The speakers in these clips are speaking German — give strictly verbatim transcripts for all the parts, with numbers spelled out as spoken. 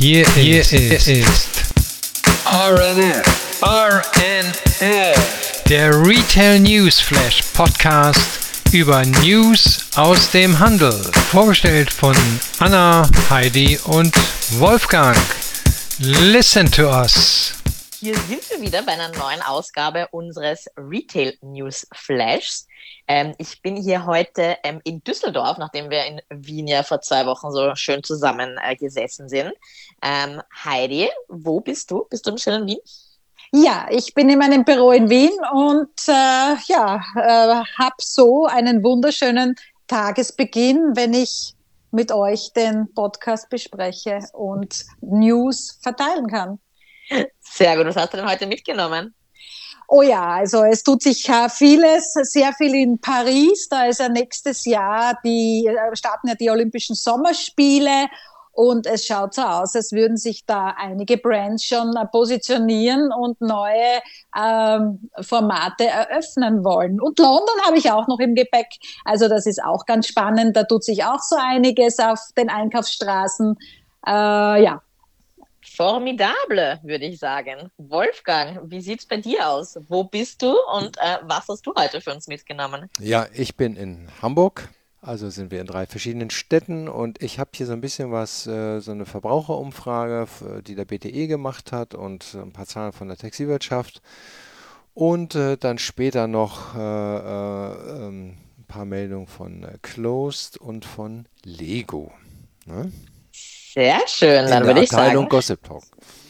Hier, Hier ist, ist, ist R N F. R N F. Der Retail News Flash Podcast über News aus dem Handel. Vorgestellt von Anna, Heidi und Wolfgang. Listen to us. Hier sind wir wieder bei einer neuen Ausgabe unseres Retail News Flashs. Ähm, ich bin hier heute ähm, in Düsseldorf, nachdem wir in Wien ja vor zwei Wochen so schön zusammen äh, gesessen sind. Ähm, Heidi, wo bist du? Bist du im schönen Wien? Ja, ich bin in meinem Büro in Wien und äh, ja, äh, habe so einen wunderschönen Tagesbeginn, wenn ich mit euch den Podcast bespreche und News verteilen kann. Sehr gut. Was hast du denn heute mitgenommen? Oh ja, also es tut sich äh, vieles, sehr viel in Paris. Da ist ja nächstes Jahr, die äh, starten ja die Olympischen Sommerspiele und es schaut so aus, als würden sich da einige Brands schon äh, positionieren und neue ähm, Formate eröffnen wollen. Und London habe ich auch noch im Gepäck. Also das ist auch ganz spannend. Da tut sich auch so einiges auf den Einkaufsstraßen. Äh, ja. Formidable, würde ich sagen. Wolfgang, wie sieht's bei dir aus? Wo bist du und äh, was hast du heute für uns mitgenommen? Ja, ich bin in Hamburg, also sind wir in drei verschiedenen Städten und ich habe hier so ein bisschen was, äh, so eine Verbraucherumfrage, die der B T E gemacht hat und ein paar Zahlen von der Textilwirtschaft und äh, dann später noch äh, äh, ein paar Meldungen von äh, Closed und von Lego. Ne? Sehr schön, dann in würde der ich sagen. Abteilung Gossip Talk.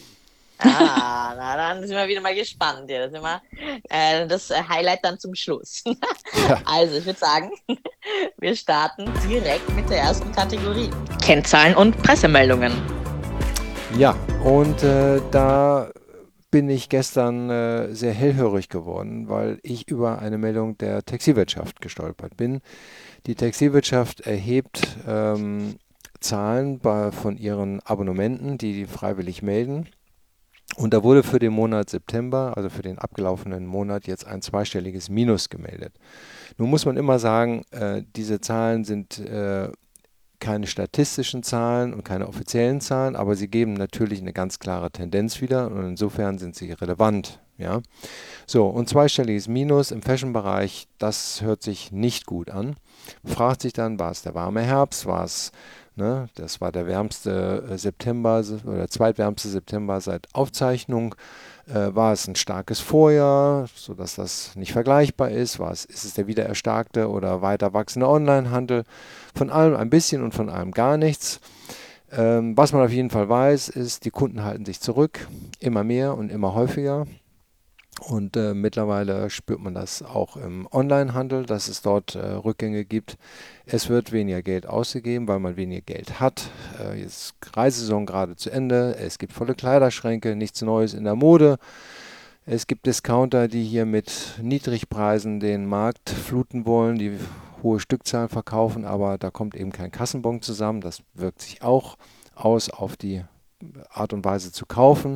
Ah, na dann sind wir wieder mal gespannt. Ja, das ist immer äh, das Highlight dann zum Schluss. Ja. Also, ich würde sagen, wir starten direkt mit der ersten Kategorie. Kennzahlen und Pressemeldungen. Ja, und äh, da bin ich gestern äh, sehr hellhörig geworden, weil ich über eine Meldung der Textilwirtschaft gestolpert bin. Die Textilwirtschaft erhebt ähm, Zahlen bei, von ihren Abonnementen, die die freiwillig melden. Und da wurde für den Monat September, also für den abgelaufenen Monat, jetzt ein zweistelliges Minus gemeldet. Nun muss man immer sagen, äh, diese Zahlen sind äh, keine statistischen Zahlen und keine offiziellen Zahlen, aber sie geben natürlich eine ganz klare Tendenz wieder und insofern sind sie relevant. Ja? So, und zweistelliges Minus im Fashion-Bereich, das hört sich nicht gut an. Man fragt sich dann, war es der warme Herbst, war es Ne, das war der wärmste September oder zweitwärmste September seit Aufzeichnung. Äh, war es ein starkes Vorjahr, sodass das nicht vergleichbar ist? War es, ist es der wieder erstarkte oder weiter wachsende Onlinehandel? Von allem ein bisschen und von allem gar nichts. Ähm, was man auf jeden Fall weiß, ist, die Kunden halten sich zurück, immer mehr und immer häufiger. Und äh, mittlerweile spürt man das auch im Onlinehandel, dass es dort äh, Rückgänge gibt. Es wird weniger Geld ausgegeben, weil man weniger Geld hat. Äh, jetzt ist Reissaison gerade zu Ende. Es gibt volle Kleiderschränke, nichts Neues in der Mode. Es gibt Discounter, die hier mit Niedrigpreisen den Markt fluten wollen, die hohe Stückzahlen verkaufen, aber da kommt eben kein Kassenbon zusammen. Das wirkt sich auch aus auf die Art und Weise zu kaufen.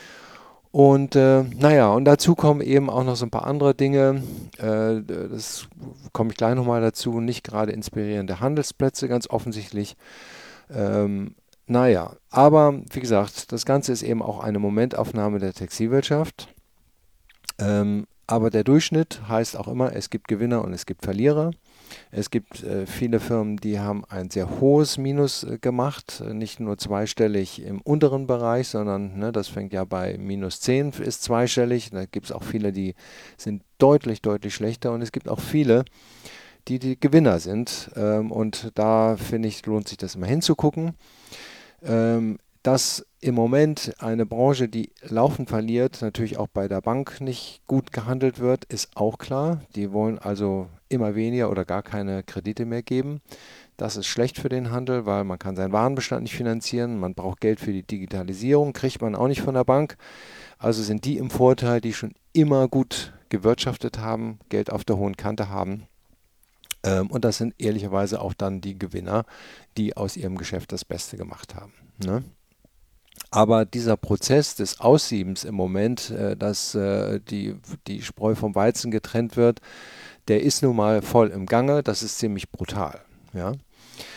Und äh, naja, und dazu kommen eben auch noch so ein paar andere Dinge, äh, das komme ich gleich nochmal dazu, nicht gerade inspirierende Handelsplätze, ganz offensichtlich. Ähm, naja, aber wie gesagt, das Ganze ist eben auch eine Momentaufnahme der Textilwirtschaft. Ähm, aber der Durchschnitt heißt auch immer, es gibt Gewinner und es gibt Verlierer. Es gibt äh, viele Firmen, die haben ein sehr hohes Minus äh, gemacht, äh, nicht nur zweistellig im unteren Bereich, sondern ne, das fängt ja bei minus zehn, ist zweistellig. Da gibt es auch viele, die sind deutlich, deutlich schlechter und es gibt auch viele, die die Gewinner sind. Ähm, und da finde ich, lohnt sich das immer hinzugucken. Ähm, dass im Moment eine Branche, die laufend verliert, natürlich auch bei der Bank nicht gut gehandelt wird, ist auch klar. Die wollen also immer weniger oder gar keine Kredite mehr geben. Das ist schlecht für den Handel, weil man kann seinen Warenbestand nicht finanzieren. Man braucht Geld für die Digitalisierung, kriegt man auch nicht von der Bank. Also sind die im Vorteil, die schon immer gut gewirtschaftet haben, Geld auf der hohen Kante haben. Ähm, und das sind ehrlicherweise auch dann die Gewinner, die aus ihrem Geschäft das Beste gemacht haben. Ne? Aber dieser Prozess des Aussiebens im Moment, äh, dass äh, die, die Spreu vom Weizen getrennt wird, der ist nun mal voll im Gange. Das ist ziemlich brutal. Ja?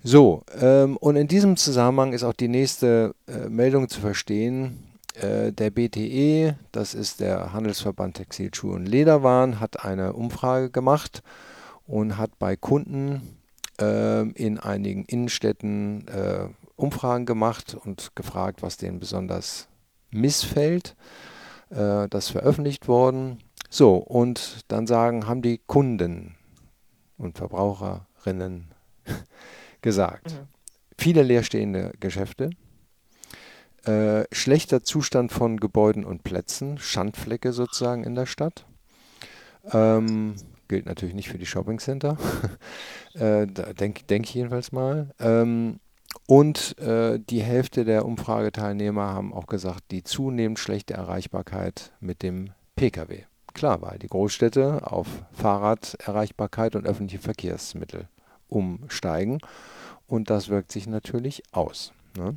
So, ähm, und in diesem Zusammenhang ist auch die nächste äh, Meldung zu verstehen. Äh, der B T E, das ist der Handelsverband Textil, Schuhe und Lederwaren, hat eine Umfrage gemacht und hat bei Kunden äh, in einigen Innenstädten äh, Umfragen gemacht und gefragt, was denen besonders missfällt. Äh, das ist veröffentlicht worden. So, und dann sagen, haben die Kunden und Verbraucherinnen gesagt. Mhm. Viele leerstehende Geschäfte, äh, schlechter Zustand von Gebäuden und Plätzen, Schandflecke sozusagen in der Stadt. Ähm, gilt natürlich nicht für die Shoppingcenter, äh, denke denk ich jedenfalls mal. Ähm, und äh, die Hälfte der Umfrageteilnehmer haben auch gesagt, die zunehmend schlechte Erreichbarkeit mit dem Pkw. Klar, weil die Großstädte auf Fahrraderreichbarkeit und öffentliche Verkehrsmittel umsteigen. Und das wirkt sich natürlich aus. Ne?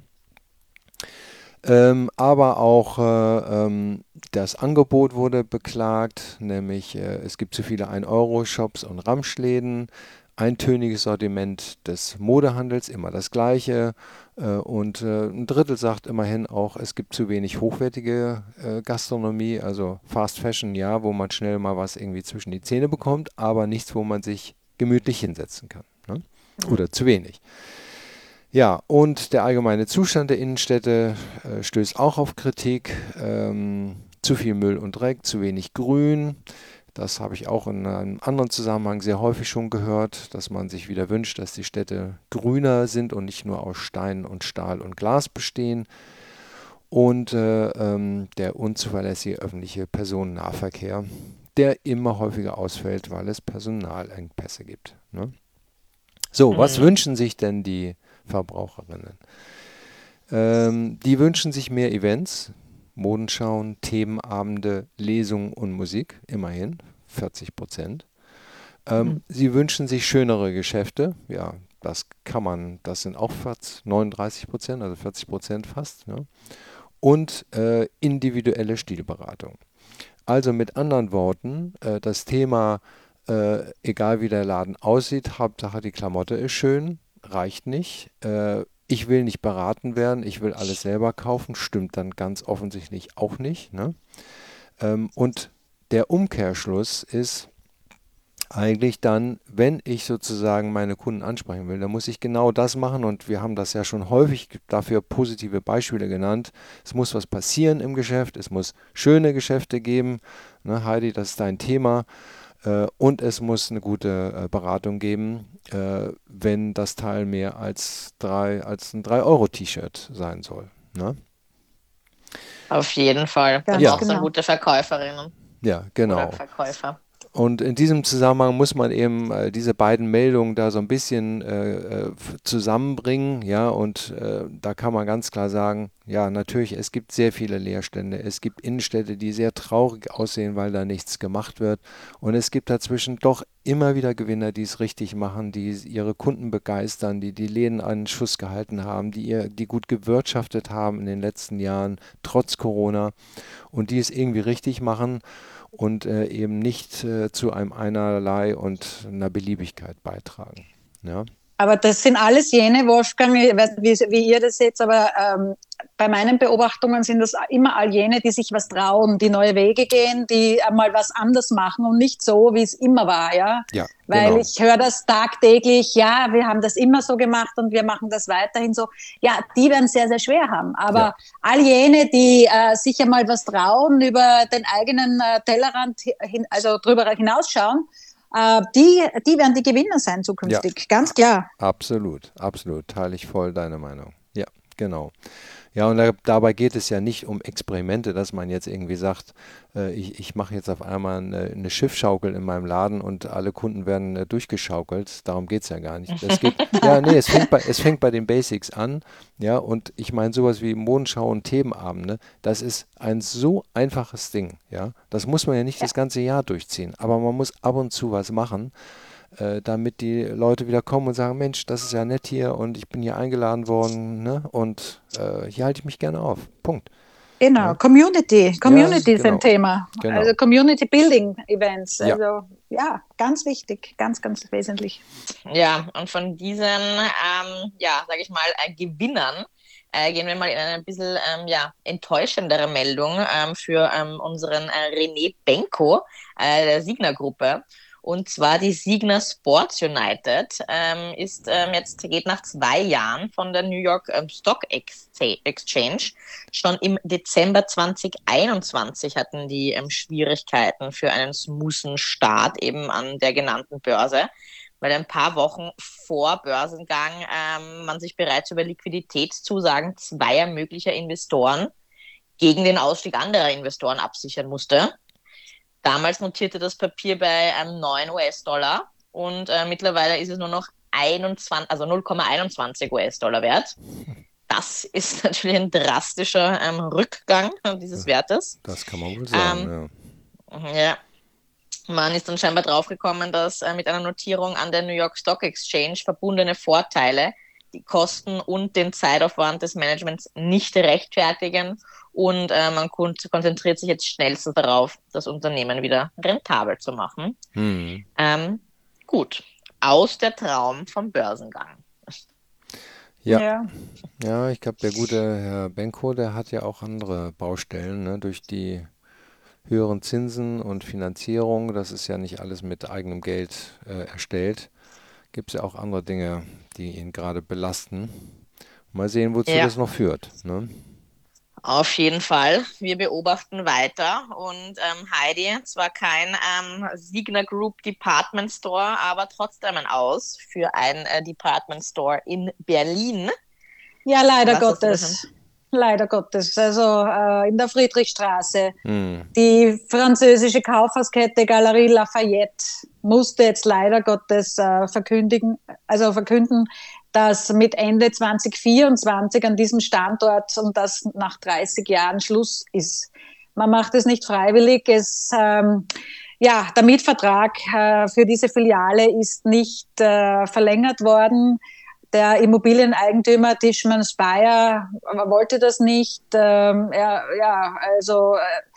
Ähm, aber auch äh, ähm, das Angebot wurde beklagt, nämlich äh, es gibt zu viele ein-Euro-Shops und Ramschläden, eintöniges Sortiment des Modehandels, immer das gleiche. Äh, und äh, ein Drittel sagt immerhin auch, es gibt zu wenig hochwertige äh, Gastronomie, also Fast Fashion, ja, wo man schnell mal was irgendwie zwischen die Zähne bekommt, aber nichts, wo man sich gemütlich hinsetzen kann. Ne? Oder zu wenig. Ja, und der allgemeine Zustand der Innenstädte äh, stößt auch auf Kritik. Ähm, zu viel Müll und Dreck, zu wenig Grün. Das habe ich auch in einem anderen Zusammenhang sehr häufig schon gehört, dass man sich wieder wünscht, dass die Städte grüner sind und nicht nur aus Stein und Stahl und Glas bestehen. Und äh, ähm, der unzuverlässige öffentliche Personennahverkehr, der immer häufiger ausfällt, weil es Personalengpässe gibt. Ne? So, mhm. Was wünschen sich denn die Verbraucherinnen? Ähm, die wünschen sich mehr Events, Modenschauen, Themenabende, Lesungen und Musik, immerhin vierzig Prozent. Ähm, mhm. Sie wünschen sich schönere Geschäfte, ja, das kann man, das sind auch neununddreißig Prozent, also vierzig Prozent fast. Ja. Und äh, individuelle Stilberatung. Also mit anderen Worten, äh, das Thema, äh, egal wie der Laden aussieht, Hauptsache die Klamotte ist schön, reicht nicht. Äh, ich will nicht beraten werden, ich will alles selber kaufen, stimmt dann ganz offensichtlich auch nicht. Ne? Ähm, und der Umkehrschluss ist eigentlich dann, wenn ich sozusagen meine Kunden ansprechen will, dann muss ich genau das machen und wir haben das ja schon häufig dafür positive Beispiele genannt. Es muss was passieren im Geschäft, es muss schöne Geschäfte geben. Ne, Heidi, das ist dein Thema. Äh, und es muss eine gute äh, Beratung geben, äh, wenn das Teil mehr als, drei, als ein drei Euro T-Shirt sein soll. Ne? Auf jeden Fall. Dann Ganz brauchst du genau. gute Verkäuferinnen. Ja, genau. Oder Verkäufer. Und in diesem Zusammenhang muss man eben äh, diese beiden Meldungen da so ein bisschen äh, äh, zusammenbringen, ja, und äh, da kann man ganz klar sagen, ja, natürlich, es gibt sehr viele Leerstände, es gibt Innenstädte, die sehr traurig aussehen, weil da nichts gemacht wird und es gibt dazwischen doch immer wieder Gewinner, die es richtig machen, die ihre Kunden begeistern, die die Läden an Schuss gehalten haben, die, ihr, die gut gewirtschaftet haben in den letzten Jahren, trotz Corona und die es irgendwie richtig machen. Und äh, eben nicht äh, zu einem Einerlei und einer Beliebigkeit beitragen. Ja? Aber das sind alles jene, Wolfgang, ich weiß nicht, wie, wie ihr das seht, aber ähm, bei meinen Beobachtungen sind das immer all jene, die sich was trauen, die neue Wege gehen, die einmal was anders machen und nicht so, wie es immer war, ja. Ja, Weil genau. ich höre das tagtäglich, ja, wir haben das immer so gemacht und wir machen das weiterhin so. Ja, die werden sehr, sehr schwer haben. Aber Ja. all jene, die äh, sich einmal was trauen, über den eigenen äh, Tellerrand hin, also drüber hinausschauen, äh, die, die werden die Gewinner sein zukünftig, Ja. ganz klar. Absolut, absolut, teile ich voll deine Meinung. Ja, genau. Ja, und da, dabei geht es ja nicht um Experimente, dass man jetzt irgendwie sagt, äh, ich, ich mache jetzt auf einmal eine, eine Schiffschaukel in meinem Laden und alle Kunden werden äh, durchgeschaukelt. Darum geht es ja gar nicht. Es geht, ja, nee, es fängt, bei, es fängt bei den Basics an. Ja, und ich meine, sowas wie Modenschau und Themenabende, das ist ein so einfaches Ding. Ja, das muss man ja nicht Ja. das ganze Jahr durchziehen, aber man muss ab und zu was machen, äh, damit die Leute wieder kommen und sagen, Mensch, das ist ja nett hier und ich bin hier eingeladen worden, ne? Und äh, hier halte ich mich gerne auf. Punkt. Genau, Ja. Community. Community Ja, ist ein genau. Thema. Genau. Also Community Building Events. Ja. Also ja, ganz wichtig, ganz, ganz wesentlich. Ja, und von diesen, ähm, ja, sage ich mal, äh, Gewinnern äh, gehen wir mal in eine ein bisschen ähm, ja, enttäuschendere Meldung ähm, für ähm, unseren äh, René Benko äh, der Signa-Gruppe. Und zwar die Signa Sports United ähm, ist ähm, jetzt geht nach zwei Jahren von der New York ähm, Stock Exchange. Schon im Dezember zwanzig einundzwanzig hatten die ähm, Schwierigkeiten für einen smoothen Start eben an der genannten Börse, weil ein paar Wochen vor Börsengang ähm, man sich bereits über Liquiditätszusagen zweier möglicher Investoren gegen den Ausstieg anderer Investoren absichern musste. Damals notierte das Papier bei ähm, neun US-Dollar und äh, mittlerweile ist es nur noch einundzwanzig, also null Komma einundzwanzig US-Dollar wert. Das ist natürlich ein drastischer ähm, Rückgang dieses Wertes. Das kann man wohl sagen, ähm, ja. ja. Man ist dann scheinbar draufgekommen, dass äh, mit einer Notierung an der New York Stock Exchange verbundene Vorteile die Kosten und den Zeitaufwand des Managements nicht rechtfertigen und äh, man kon- konzentriert sich jetzt schnellstens darauf, das Unternehmen wieder rentabel zu machen. Hm. Ähm, gut, aus der Traum vom Börsengang. Ja. Ja. Ja, ich glaube, der gute Herr Benko, der hat ja auch andere Baustellen, ne? Durch die höheren Zinsen und Finanzierung, das ist ja nicht alles mit eigenem Geld äh, erstellt. Gibt es ja auch andere Dinge, die ihn gerade belasten. Mal sehen, wozu Ja. das noch führt. Ne? Auf jeden Fall. Wir beobachten weiter und ähm, Heidi, zwar kein ähm, Signa Group Department Store, aber trotzdem ein Aus für ein äh, Department Store in Berlin. Ja, leider Was hast du Gottes. Leider Gottes. Also äh, in der Friedrichstraße. Hm. Die französische Kaufhauskette Galerie Lafayette musste jetzt leider Gottes äh, verkündigen, also verkünden, dass mit Ende zwanzig vierundzwanzig an diesem Standort und das nach dreißig Jahren Schluss ist. Man macht es nicht freiwillig. Es, ähm, ja, der Mietvertrag äh, für diese Filiale ist nicht äh, verlängert worden. Der Immobilieneigentümer Tishman Speyer wollte das nicht. Ähm, er, ja, also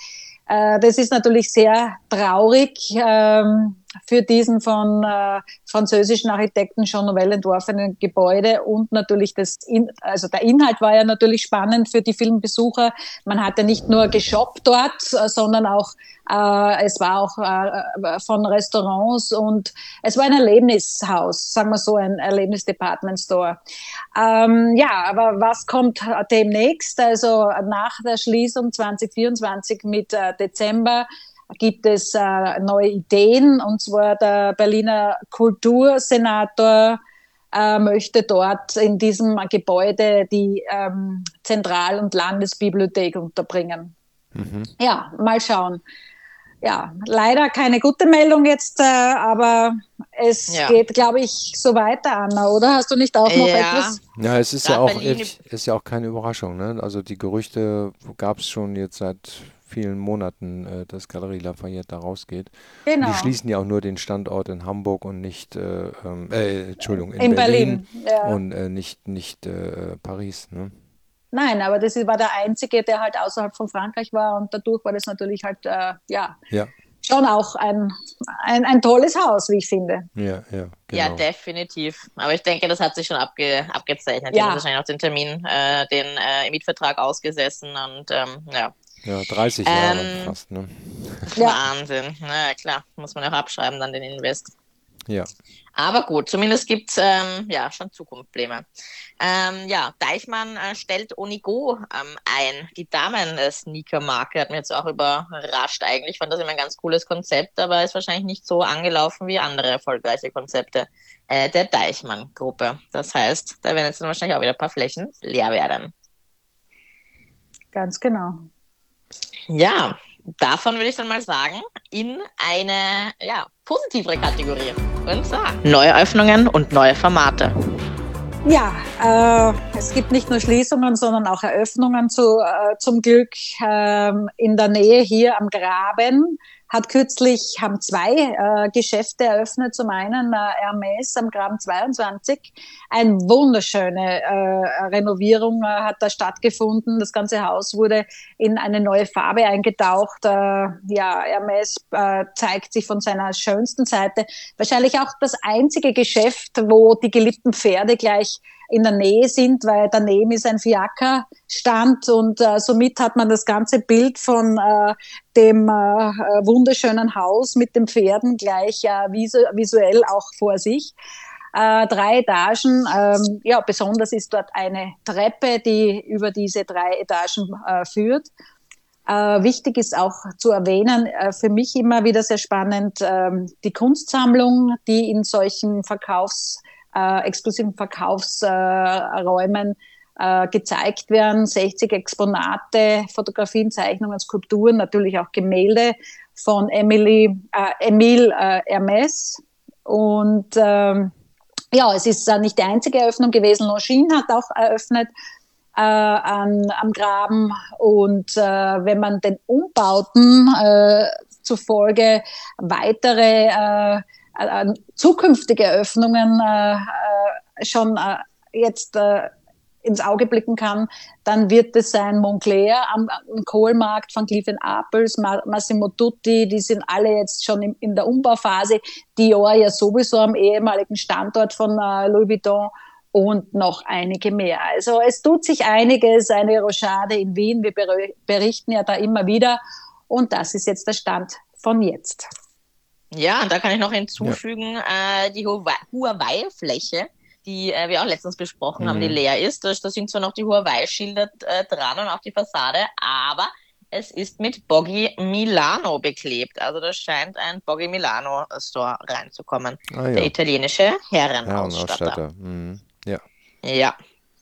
äh, das ist natürlich sehr traurig ähm, für diesen von äh, französischen Architekten Jean Nouvel entworfenen Gebäude und natürlich das, in, also der Inhalt war ja natürlich spannend für die Filmbesucher. Man hatte nicht nur geshoppt dort, sondern auch äh, es war auch äh, von Restaurants und es war ein Erlebnishaus, sagen wir so, ein Erlebnis-Department-Store. Ähm, ja, aber was kommt demnächst? Also nach der Schließung zwanzig vierundzwanzig mit äh, Dezember gibt es äh, neue Ideen, und zwar der Berliner Kultursenator äh, möchte dort in diesem Gebäude die ähm, Zentral- und Landesbibliothek unterbringen. Mhm. Ja, mal schauen. Ja, leider keine gute Meldung jetzt, äh, aber es Ja. geht, glaube ich, so weiter, Anna, oder? Hast du nicht auch noch Ja. etwas? Ja, es ist Da ja auch Berlin- ich, ist ja auch keine Überraschung, ne? Also die Gerüchte gab es schon jetzt seit vielen Monaten, äh, dass Galerie Lafayette da rausgeht. Genau. Die schließen ja auch nur den Standort in Hamburg und nicht, äh, ähm, äh, Entschuldigung, in, In Berlin, Berlin, ja. und äh, nicht, nicht äh, Paris, ne? Nein, aber das war der einzige, der halt außerhalb von Frankreich war, und dadurch war das natürlich halt, äh, ja, Ja, schon auch ein, ein, ein tolles Haus, wie ich finde. ja, ja, Ja, genau. definitiv. Aber ich denke, das hat sich schon abge abgezeichnet. Die Ja. haben wahrscheinlich auch den Termin, äh, den äh, Mietvertrag ausgesessen und ähm, ja, Ja, dreißig Jahre Ähm, fast, ne? Ja. Wahnsinn. Na ja, klar, muss man auch abschreiben, dann den Invest. Ja. Aber gut, zumindest gibt es ähm, ja, schon Zukunftspläne. Ähm, ja, Deichmann äh, stellt Onigo ähm, ein. Die Damen-Sneaker-Marke hat mich jetzt auch überrascht eigentlich. Ich fand das immer ein ganz cooles Konzept, aber ist wahrscheinlich nicht so angelaufen wie andere erfolgreiche Konzepte äh, der Deichmann-Gruppe. Das heißt, da werden jetzt dann wahrscheinlich auch wieder ein paar Flächen leer werden. Ganz genau. Ja, davon würde ich dann mal sagen, in eine ja, positivere Kategorie. Und zwar Neueröffnungen und neue Formate. Ja, äh, es gibt nicht nur Schließungen, sondern auch Eröffnungen zu, äh, zum Glück. Ähm, in der Nähe hier am Graben hat kürzlich, haben zwei äh, Geschäfte eröffnet. Zum einen äh, Hermes am Graben zweiundzwanzig. Eine wunderschöne äh, Renovierung äh, hat da stattgefunden. Das ganze Haus wurde in eine neue Farbe eingetaucht. Äh, ja, Hermes äh, zeigt sich von seiner schönsten Seite. Wahrscheinlich auch das einzige Geschäft, wo die geliebten Pferde gleich in der Nähe sind, weil daneben ist ein Fiakerstand und äh, somit hat man das ganze Bild von äh, dem äh, wunderschönen Haus mit den Pferden gleich äh, visu- visuell auch vor sich. Äh, drei Etagen, ähm, ja, besonders ist dort eine Treppe, die über diese drei Etagen äh, führt. Äh, wichtig ist auch zu erwähnen, äh, für mich immer wieder sehr spannend, äh, die Kunstsammlung, die in solchen Verkaufs Äh, exklusiven Verkaufsräumen äh, äh, gezeigt werden. sechzig Exponate, Fotografien, Zeichnungen, Skulpturen, natürlich auch Gemälde von Emily, äh, Emile äh, Hermes. Und ähm, ja, es ist äh, nicht die einzige Eröffnung gewesen. Longines hat auch eröffnet äh, an, am Graben. Und äh, wenn man den Umbauten äh, zufolge weitere äh, Äh, zukünftige Eröffnungen äh, äh, schon äh, jetzt äh, ins Auge blicken kann, dann wird es sein Moncler am, am Kohlmarkt, von Cleef and Arpels, Ma- Massimo Dutti, die sind alle jetzt schon in, in der Umbauphase. Dior ja sowieso am ehemaligen Standort von äh, Louis Vuitton und noch einige mehr. Also es tut sich einiges, eine Rochade in Wien, wir ber- berichten ja da immer wieder und das ist jetzt der Stand von jetzt. Ja, und da kann ich noch hinzufügen, ja. äh, die Huawei-Fläche, die äh, wir auch letztens besprochen mhm. haben, die leer ist. Da, da sind zwar noch die Huawei-Schilder äh, dran und auch die Fassade, aber es ist mit Boggy Milano beklebt. Also da scheint ein Boggy Milano-Store reinzukommen. Ah, ja. Der italienische Herrenausstatter. Herrenausstatter. Mhm. Ja. Ja.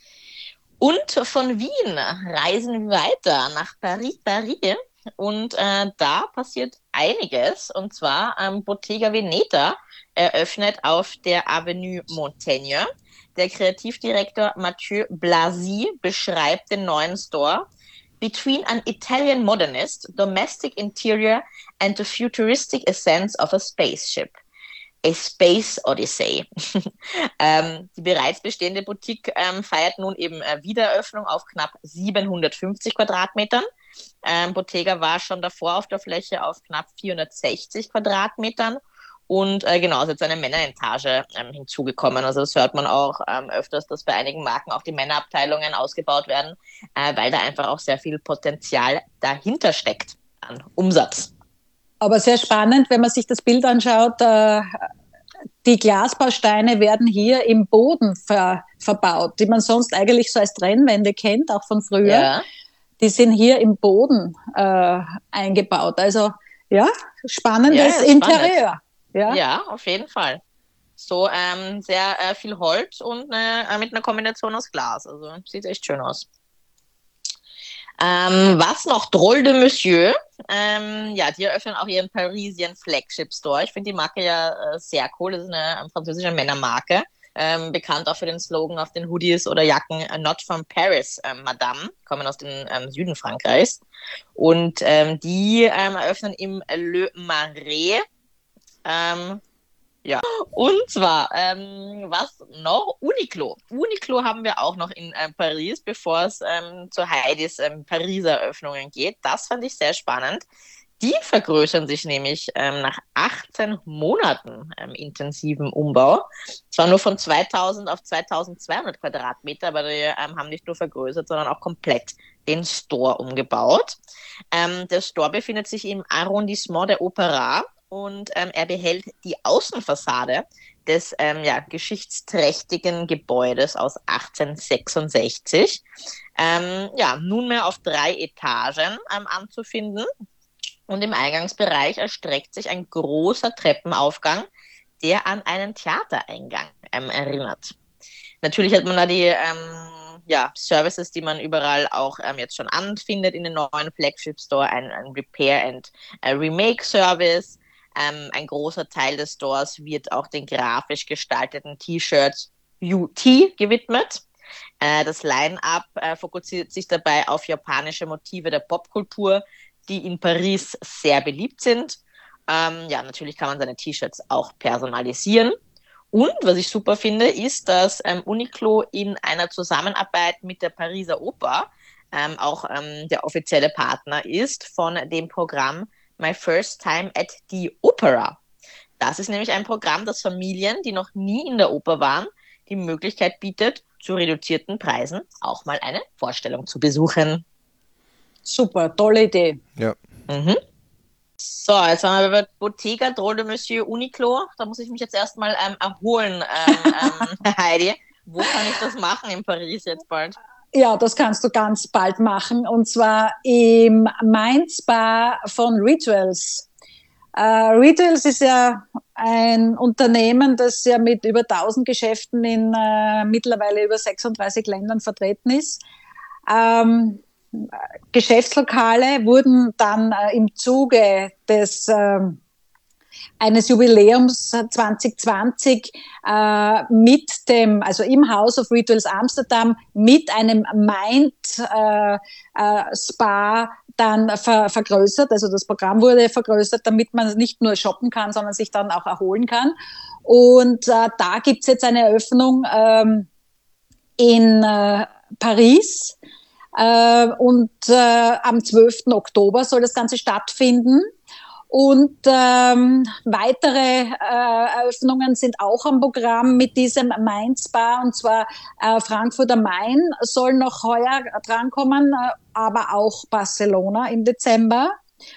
Und von Wien reisen wir weiter nach Paris, Paris. Und äh, da passiert einiges, und zwar ähm, Bottega Veneta eröffnet auf der Avenue Montaigne. Der Kreativdirektor Mathieu Blasi beschreibt den neuen Store: Between an Italian modernist, domestic interior and the futuristic essence of a spaceship. A Space Odyssey. ähm, die bereits bestehende Boutique ähm, feiert nun eben äh, Wiedereröffnung auf knapp siebenhundertfünfzig Quadratmetern. Ähm, Bottega war schon davor auf der Fläche auf knapp vierhundertsechzig Quadratmetern und äh, genau, ist jetzt eine Männeretage ähm, hinzugekommen. Also das hört man auch ähm, öfters, dass bei einigen Marken auch die Männerabteilungen ausgebaut werden, äh, weil da einfach auch sehr viel Potenzial dahinter steckt an Umsatz. Aber sehr spannend, wenn man sich das Bild anschaut, äh, die Glasbausteine werden hier im Boden ver- verbaut, die man sonst eigentlich so als Trennwände kennt, auch von früher. Ja. Die sind hier im Boden äh, eingebaut. Also ja, spannendes ja, Interieur. Ja. ja, auf jeden Fall. So ähm, sehr äh, viel Holz und äh, mit einer Kombination aus Glas. Also sieht echt schön aus. Ähm, was noch? Drôle de Monsieur. Ähm, ja, die eröffnen auch ihren Parisian Flagship Store. Ich finde die Marke ja äh, sehr cool. Das ist eine, eine französische Männermarke. Ähm, bekannt auch für den Slogan auf den Hoodies oder Jacken Not from Paris, ähm, Madame, kommen aus dem ähm, Süden Frankreichs. Und ähm, die ähm, eröffnen im Le Marais. Ähm, ja, und zwar, ähm, was noch? Uniqlo. Uniqlo haben wir auch noch in äh, Paris, bevor es ähm, zu Heidis ähm, Pariser Eröffnungen geht. Das fand ich sehr spannend. Die vergrößern sich nämlich ähm, nach achtzehn Monaten ähm, intensiven Umbau. Zwar nur von zweitausend auf zweitausendzweihundert Quadratmeter, aber die ähm, haben nicht nur vergrößert, sondern auch komplett den Store umgebaut. Ähm, der Store befindet sich im Arrondissement der Opéra und ähm, er behält die Außenfassade des ähm, ja, geschichtsträchtigen Gebäudes aus achtzehnhundertsechsundsechzig. Ähm, ja, nunmehr auf drei Etagen ähm, anzufinden. Und im Eingangsbereich erstreckt sich ein großer Treppenaufgang, der an einen Theatereingang ähm, erinnert. Natürlich hat man da die ähm, ja, Services, die man überall auch ähm, jetzt schon anfindet in den neuen Flagship Store, ein, ein Repair and äh, Remake Service. Ähm, ein großer Teil des Stores wird auch den grafisch gestalteten T-Shirts U T gewidmet. Äh, das Line-up äh, fokussiert sich dabei auf japanische Motive der Popkultur, die in Paris sehr beliebt sind. Ähm, ja, natürlich kann man seine T-Shirts auch personalisieren. Und was ich super finde, ist, dass ähm, Uniqlo in einer Zusammenarbeit mit der Pariser Oper ähm, auch ähm, der offizielle Partner ist von dem Programm My First Time at the Opera. Das ist nämlich ein Programm, das Familien, die noch nie in der Oper waren, die Möglichkeit bietet, zu reduzierten Preisen auch mal eine Vorstellung zu besuchen. Super, tolle Idee. Ja. Mhm. So, jetzt haben wir bei Bottega Drôle de Monsieur Uniqlo. Da muss ich mich jetzt erstmal ähm, erholen, ähm, ähm, Heidi. Wo kann ich das machen in Paris jetzt bald? Ja, das kannst du ganz bald machen, und zwar im Mind Spa von Rituals. Äh, Rituals ist ja ein Unternehmen, das ja mit über tausend Geschäften in äh, mittlerweile über sechsunddreißig Ländern vertreten ist. Ähm, Geschäftslokale wurden dann äh, im Zuge des äh, eines Jubiläums zwanzig zwanzig äh, mit dem, also im House of Rituals Amsterdam, mit einem Mind äh, äh, Spa dann ver- vergrößert. Also das Programm wurde vergrößert, damit man nicht nur shoppen kann, sondern sich dann auch erholen kann. Und äh, da gibt's jetzt eine Eröffnung ähm, in äh, Paris. Äh, und äh, am zwölften Oktober soll das Ganze stattfinden. Und ähm, weitere äh, Eröffnungen sind auch am Programm mit diesem Mind Spa, und zwar äh, Frankfurt am Main soll noch heuer drankommen, äh, aber auch Barcelona im Dezember.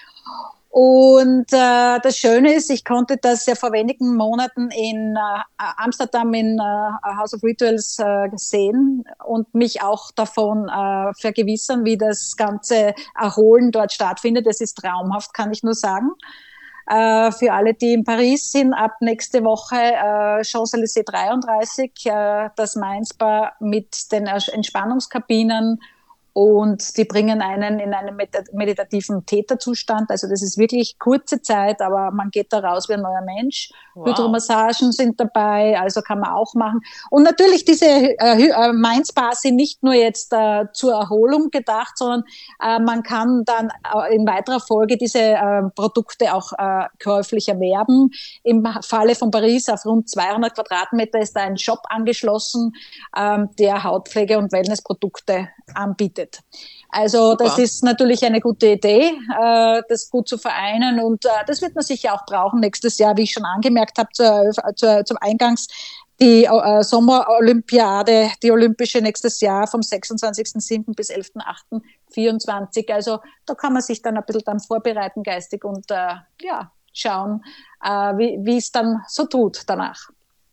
Und äh, das Schöne ist, ich konnte das ja vor wenigen Monaten in äh, Amsterdam in äh, House of Rituals äh, sehen und mich auch davon äh, vergewissern, wie das ganze Erholen dort stattfindet. Das ist traumhaft, kann ich nur sagen. Äh, für alle, die in Paris sind, ab nächste Woche äh, Champs-Élysées dreiunddreißig, äh, das Mind Spa mit den Entspannungskabinen. Und die bringen einen in einen meditativen Täterzustand. Also das ist wirklich kurze Zeit, aber man geht da raus wie ein neuer Mensch. Wow. Hydromassagen sind dabei, also kann man auch machen. Und natürlich diese äh, Mind Spas sind nicht nur jetzt äh, zur Erholung gedacht, sondern äh, man kann dann äh, in weiterer Folge diese äh, Produkte auch äh, käuflich erwerben. Im Falle von Paris auf rund zweihundert Quadratmeter ist da ein Shop angeschlossen, äh, der Hautpflege- und Wellnessprodukte anbietet. Also Super. Das ist natürlich eine gute Idee, äh, das gut zu vereinen, und äh, das wird man sicher auch brauchen nächstes Jahr, wie ich schon angemerkt habe zur, zur, zum Eingangs. Die äh, Sommerolympiade, die olympische nächstes Jahr vom sechsundzwanzigsten siebten bis elften achten vierundzwanzig. Also da kann man sich dann ein bisschen dann vorbereiten geistig und äh, ja, schauen, äh, wie wie es dann so tut danach.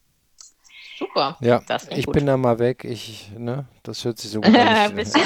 Super. Ja, das ich gut. bin da mal weg. Ich, ne, das hört sich so gut an. Bisschen,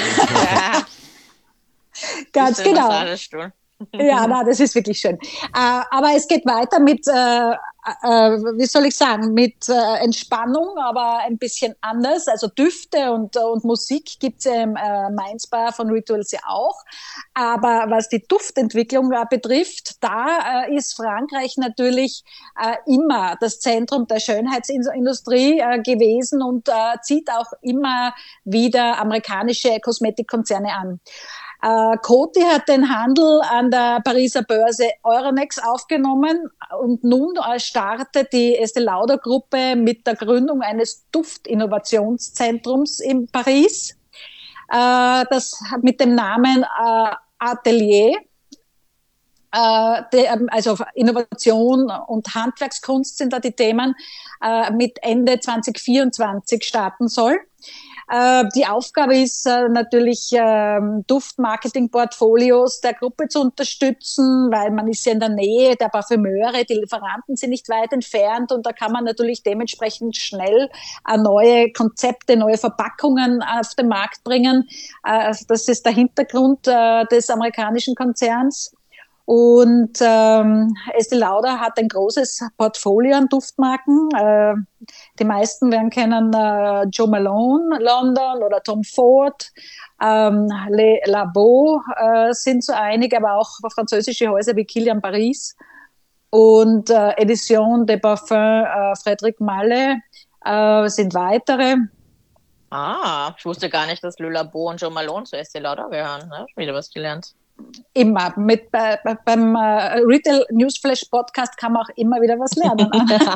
Ganz bisschen genau. Massagestuhl. Ja, na, das ist wirklich schön. Äh, aber es geht weiter mit, äh, äh, wie soll ich sagen, mit äh, Entspannung, aber ein bisschen anders. Also Düfte und, und Musik gibt's ja im äh, Mind Spa von Rituals ja auch. Aber was die Duftentwicklung äh, betrifft, da äh, ist Frankreich natürlich äh, immer das Zentrum der Schönheitsindustrie äh, gewesen und äh, zieht auch immer wieder amerikanische Kosmetikkonzerne an. Uh, Coty hat den Handel an der Pariser Börse Euronext aufgenommen, und nun uh, startet die Estée Lauder Gruppe mit der Gründung eines Duftinnovationszentrums in Paris, uh, das mit dem Namen uh, Atelier, uh, de, also Innovation und Handwerkskunst sind da die Themen, uh, mit Ende zwanzig vierundzwanzig starten soll. Die Aufgabe ist natürlich, Duftmarketing-Portfolios der Gruppe zu unterstützen, weil man ist ja in der Nähe der Parfümeure, die Lieferanten sind nicht weit entfernt, und da kann man natürlich dementsprechend schnell neue Konzepte, neue Verpackungen auf den Markt bringen. Das ist der Hintergrund des amerikanischen Konzerns. Und ähm, Estée Lauder hat ein großes Portfolio an Duftmarken. Äh, die meisten werden kennen äh, Jo Malone, London, oder Tom Ford. Ähm, Le Labo äh, sind so einige, aber auch französische Häuser wie Kilian Paris und äh, Edition de Parfum äh, Frédéric Malle äh, sind weitere. Ah, ich wusste gar nicht, dass Le Labo und Joe Malone zu Estée Lauder gehören. Ne? Wieder was gelernt. Immer. Mit, bei, bei, beim äh, Retail Newsflash Podcast kann man auch immer wieder was lernen.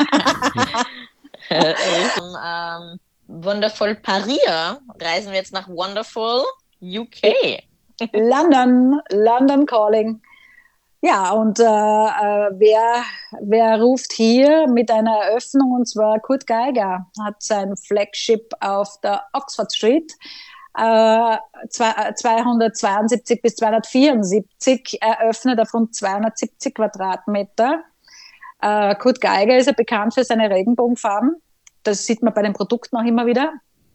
ähm, Wonderful Paris reisen wir jetzt nach Wonderful U K. London, London Calling. Ja, und äh, äh, wer, wer ruft hier mit einer Eröffnung, und zwar Kurt Geiger hat sein Flagship auf der Oxford Street äh, zweihundertzweiundsiebzig bis zweihundertvierundsiebzig eröffnet auf rund zweihundertsiebzig Quadratmeter. Äh, Kurt Geiger ist ja bekannt für seine Regenbogenfarben. Das sieht man bei den Produkten auch immer wieder.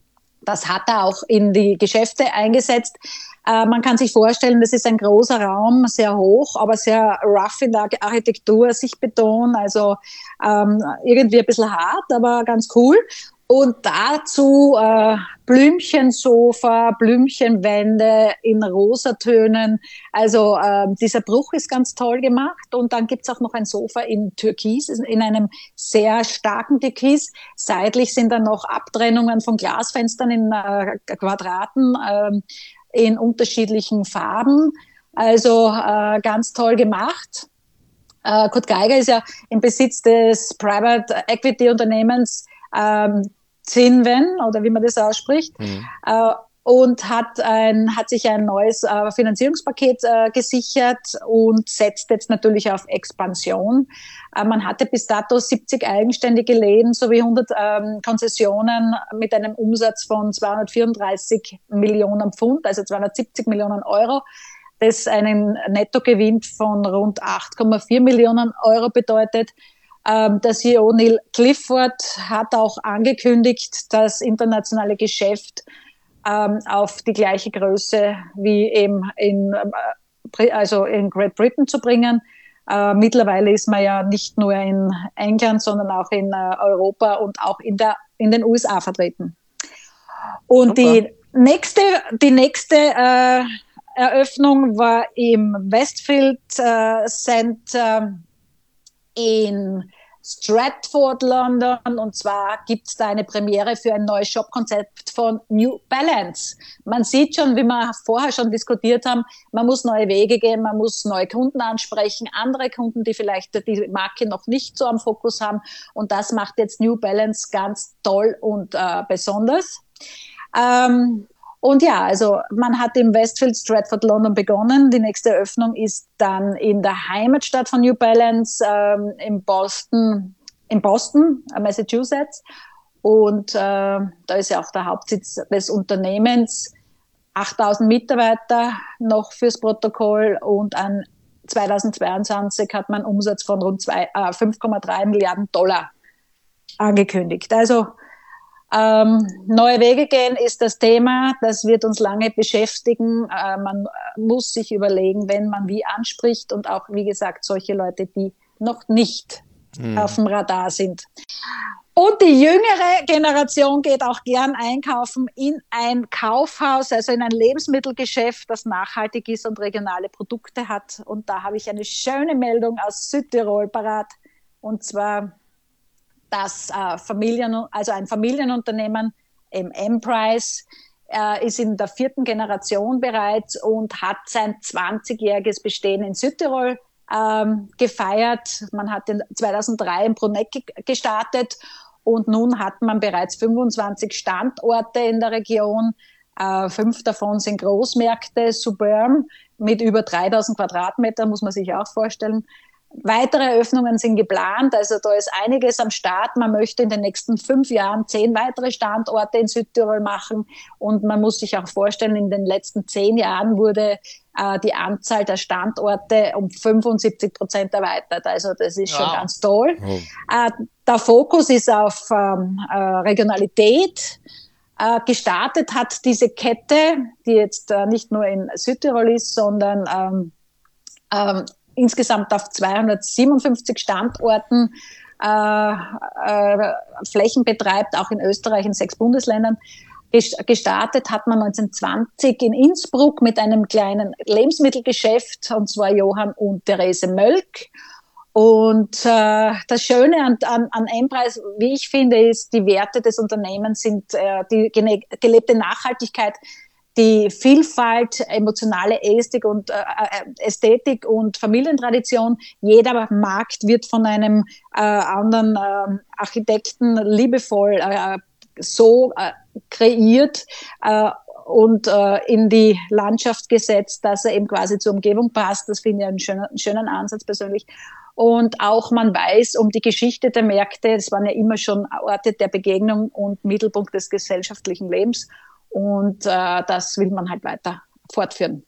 Das hat er auch in die Geschäfte eingesetzt. Äh, man kann sich vorstellen, das ist ein großer Raum, sehr hoch, aber sehr rough in der Architektur, Sichtbeton, also ähm, irgendwie ein bisschen hart, aber ganz cool. Und dazu äh, Blümchensofa, Blümchenwände in Rosatönen. Also äh, dieser Bruch ist ganz toll gemacht. Und dann gibt's auch noch ein Sofa in Türkis, in einem sehr starken Türkis. Seitlich sind dann noch Abtrennungen von Glasfenstern in äh, Quadraten äh, in unterschiedlichen Farben. Also äh, ganz toll gemacht. Äh, Kurt Geiger ist ja im Besitz des Private Equity Unternehmens ähm, Cinven, oder wie man das ausspricht, mhm. äh, und hat, ein, hat sich ein neues äh, Finanzierungspaket äh, gesichert und setzt jetzt natürlich auf Expansion. Äh, man hatte bis dato siebzig eigenständige Läden sowie hundert ähm, Konzessionen mit einem Umsatz von zweihundertvierunddreißig Millionen Pfund, also zweihundertsiebzig Millionen Euro. Das einen Nettogewinn von rund acht Komma vier Millionen Euro bedeutet. Ähm, der C E O Neil Clifford hat auch angekündigt, das internationale Geschäft ähm, auf die gleiche Größe wie eben in, äh, also in Great Britain zu bringen. Äh, mittlerweile ist man ja nicht nur in England, sondern auch in äh, Europa und auch in, der, in den U S A vertreten. Und Super. die nächste, die nächste äh, Eröffnung war im Westfield äh, Center in Stratford, London, und zwar gibt es da eine Premiere für ein neues Shop-Konzept von New Balance. Man sieht schon, wie wir vorher schon diskutiert haben, man muss neue Wege gehen, man muss neue Kunden ansprechen, andere Kunden, die vielleicht die Marke noch nicht so am Fokus haben, und das macht jetzt New Balance ganz toll und äh, besonders. Ähm, Und ja, also man hat im Westfield Stratford London begonnen. Die nächste Eröffnung ist dann in der Heimatstadt von New Balance ähm, in Boston, in Boston, Massachusetts. Und äh, da ist ja auch der Hauptsitz des Unternehmens. achttausend Mitarbeiter noch fürs Protokoll, und an zweitausendzweiundzwanzig hat man einen Umsatz von rund äh, fünf Komma drei Milliarden Dollar angekündigt. Also Ähm, neue Wege gehen ist das Thema, das wird uns lange beschäftigen. Äh, man muss sich überlegen, wenn man wie anspricht, und auch, wie gesagt, solche Leute, die noch nicht mhm. auf dem Radar sind. Und die jüngere Generation geht auch gern einkaufen in ein Kaufhaus, also in ein Lebensmittelgeschäft, das nachhaltig ist und regionale Produkte hat. Und da habe ich eine schöne Meldung aus Südtirol parat, und zwar das äh, Familien, also ein Familienunternehmen im M-Price äh, ist in der vierten Generation bereits und hat sein zwanzigjähriges Bestehen in Südtirol ähm, gefeiert. Man hat in zweitausenddrei in Bruneck gestartet, und nun hat man bereits fünfundzwanzig Standorte in der Region. Äh, fünf davon sind Großmärkte, Suburban, mit über dreitausend Quadratmeter, muss man sich auch vorstellen. Weitere Eröffnungen sind geplant, also da ist einiges am Start. Man möchte in den nächsten fünf Jahren zehn weitere Standorte in Südtirol machen, und man muss sich auch vorstellen, in den letzten zehn Jahren wurde äh, die Anzahl der Standorte um fünfundsiebzig Prozent erweitert. Also das ist wow. schon ganz toll. Oh. Äh, der Fokus ist auf ähm, äh, Regionalität. Äh, gestartet hat diese Kette, die jetzt äh, nicht nur in Südtirol ist, sondern ähm, ähm, insgesamt auf zweihundertsiebenundfünfzig Standorten äh, äh, Flächen betreibt, auch in Österreich in sechs Bundesländern. Gestartet hat man neunzehnhundertzwanzig in Innsbruck mit einem kleinen Lebensmittelgeschäft, und zwar Johann und Therese Mölk. Und äh, das Schöne an, an, an M-Preis, wie ich finde, ist, die Werte des Unternehmens sind äh, die gene- gelebte Nachhaltigkeit, die Vielfalt, emotionale Ästhetik und, äh, Ästhetik und Familientradition. Jeder Markt wird von einem äh, anderen äh, Architekten liebevoll äh, so äh, kreiert äh, und äh, in die Landschaft gesetzt, dass er eben quasi zur Umgebung passt. Das finde ich einen schönen, einen schönen Ansatz persönlich. Und auch man weiß um die Geschichte der Märkte. Es waren ja immer schon Orte der Begegnung und Mittelpunkt des gesellschaftlichen Lebens. Und äh, das will man halt weiter fortführen.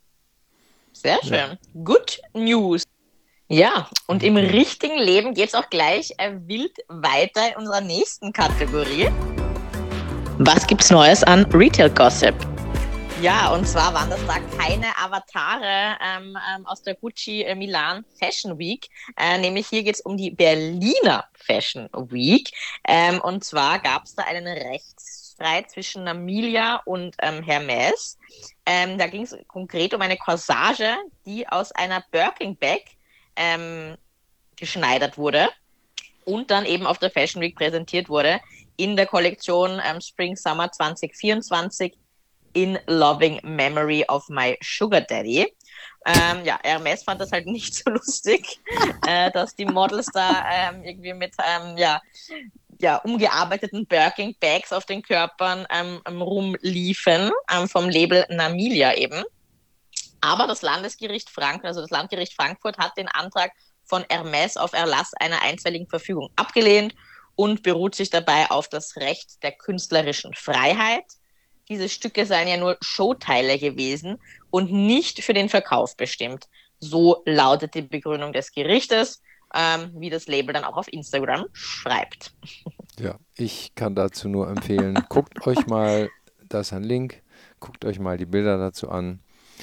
Sehr schön. Ja. Good News. Ja, und im richtigen Leben geht es auch gleich äh, wild weiter in unserer nächsten Kategorie. Was gibt's Neues an Retail Gossip? Ja, und zwar waren das da keine Avatare ähm, ähm, aus der Gucci äh, Milan Fashion Week. Äh, nämlich hier geht es um die Berliner Fashion Week. Ähm, und zwar gab es da einen Rechtsstreit zwischen Namilia und ähm, Hermes. Ähm, da ging es konkret um eine Corsage, die aus einer Birkin Bag ähm, geschneidert wurde und dann eben auf der Fashion Week präsentiert wurde in der Kollektion ähm, Spring Summer zwanzig vierundzwanzig in Loving Memory of My Sugar Daddy. Ähm, ja, Hermes fand das halt nicht so lustig, äh, dass die Models da ähm, irgendwie mit ähm, ja, ja, umgearbeiteten Birkin Bags auf den Körpern ähm, rumliefen, ähm, vom Label Namilia eben. Aber das Landesgericht Frankfurt, also das Landgericht Frankfurt hat den Antrag von Hermes auf Erlass einer einstweiligen Verfügung abgelehnt und beruht sich dabei auf das Recht der künstlerischen Freiheit. Diese Stücke seien ja nur Showteile gewesen und nicht für den Verkauf bestimmt. So lautet die Begründung des Gerichtes, ähm, wie das Label dann auch auf Instagram schreibt. Ja, ich kann dazu nur empfehlen, guckt euch mal, das ist ein Link, guckt euch mal die Bilder dazu an.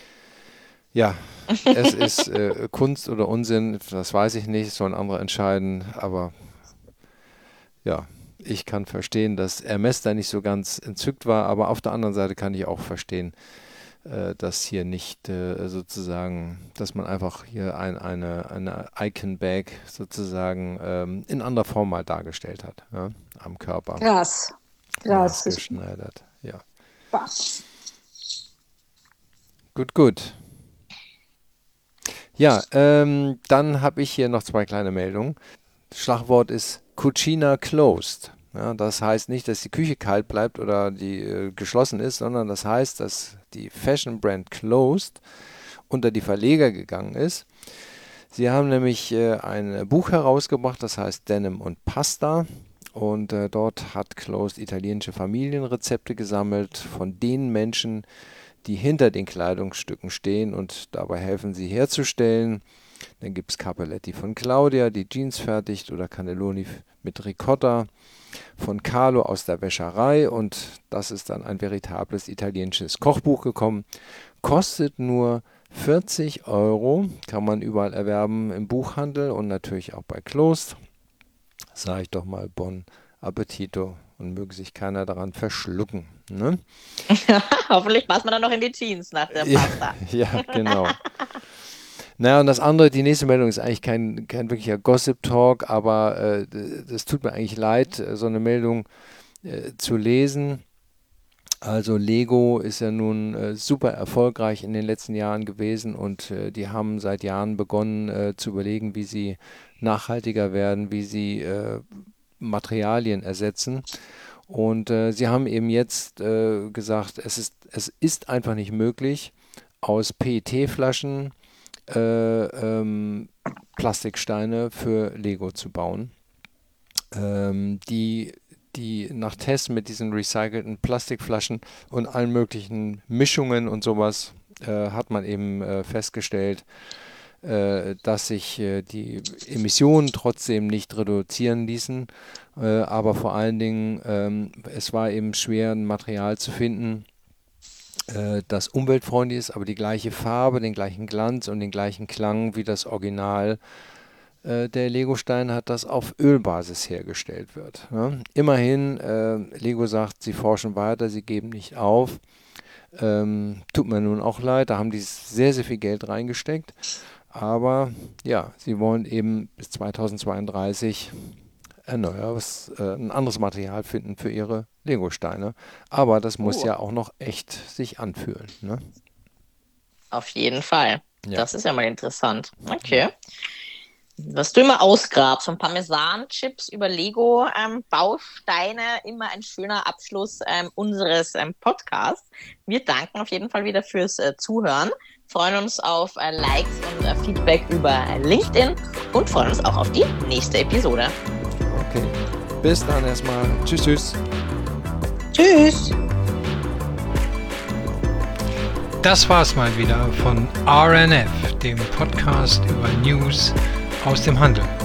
Ja, es ist äh, Kunst oder Unsinn, das weiß ich nicht, sollen andere entscheiden, aber ja, ich kann verstehen, dass Hermes da nicht so ganz entzückt war, aber auf der anderen Seite kann ich auch verstehen, äh, dass hier nicht äh, sozusagen, dass man einfach hier ein, eine, eine Icon-Bag sozusagen ähm, in anderer Form mal dargestellt hat, ja, am Körper. Krass, krass. Geschneidert, ja. Was? Gut, gut. Ja, ähm, dann habe ich hier noch zwei kleine Meldungen. Das Schlagwort ist Cucina Closed. Ja, das heißt nicht, dass die Küche kalt bleibt oder die äh, geschlossen ist, sondern das heißt, dass die Fashion Brand Closed unter die Verleger gegangen ist. Sie haben nämlich äh, ein Buch herausgebracht, das heißt Denim und Pasta. Und äh, dort hat Closed italienische Familienrezepte gesammelt von den Menschen, die hinter den Kleidungsstücken stehen und dabei helfen, sie herzustellen. Dann gibt es Cappelletti von Claudia, die Jeans fertigt, oder Cannelloni mit Ricotta von Carlo aus der Wäscherei. Und das ist dann ein veritables italienisches Kochbuch gekommen. Kostet nur vierzig Euro, kann man überall erwerben im Buchhandel und natürlich auch bei Closed. Sage ich doch mal Bon Appetito und möge sich keiner daran verschlucken. Ne? Hoffentlich passt man dann noch in die Jeans nach der Pasta. Ja, ja, genau. Naja, und das andere, die nächste Meldung ist eigentlich kein, kein wirklicher Gossip-Talk, aber äh, das tut mir eigentlich leid, so eine Meldung äh, zu lesen. Also Lego ist ja nun äh, super erfolgreich in den letzten Jahren gewesen und äh, die haben seit Jahren begonnen äh, zu überlegen, wie sie nachhaltiger werden, wie sie äh, Materialien ersetzen. Und äh, sie haben eben jetzt äh, gesagt, es ist, es ist einfach nicht möglich, aus P E T-Flaschen Äh, ähm, Plastiksteine für Lego zu bauen. Ähm, die, die nach Tests mit diesen recycelten Plastikflaschen und allen möglichen Mischungen und sowas äh, hat man eben äh, festgestellt, äh, dass sich äh, die Emissionen trotzdem nicht reduzieren ließen, äh, aber vor allen Dingen ähm, es war eben schwer, ein Material zu finden, das umweltfreundlich ist, aber die gleiche Farbe, den gleichen Glanz und den gleichen Klang wie das Original äh, der Lego-Stein hat, das auf Ölbasis hergestellt wird. Ne? Immerhin, äh, Lego sagt, sie forschen weiter, sie geben nicht auf. Ähm, tut mir nun auch leid, da haben die sehr, sehr viel Geld reingesteckt. Aber ja, sie wollen eben bis zweitausendzweiunddreißig ein, neues, äh, ein anderes Material finden für ihre Lego-Steine. Aber das muss Oh. ja auch noch echt sich anfühlen. Ne? Auf jeden Fall. Ja. Das ist ja mal interessant. Okay. Was du immer ausgrabst, von Parmesan-Chips über Lego-Bausteine, ähm, immer ein schöner Abschluss ähm, unseres ähm, Podcasts. Wir danken auf jeden Fall wieder fürs äh, Zuhören, freuen uns auf äh, Likes und äh, Feedback über äh, LinkedIn und freuen uns auch auf die nächste Episode. Okay, bis dann erstmal. Tschüss, tschüss. Tschüss. Das war's mal wieder von R N F, dem Podcast über News aus dem Handel.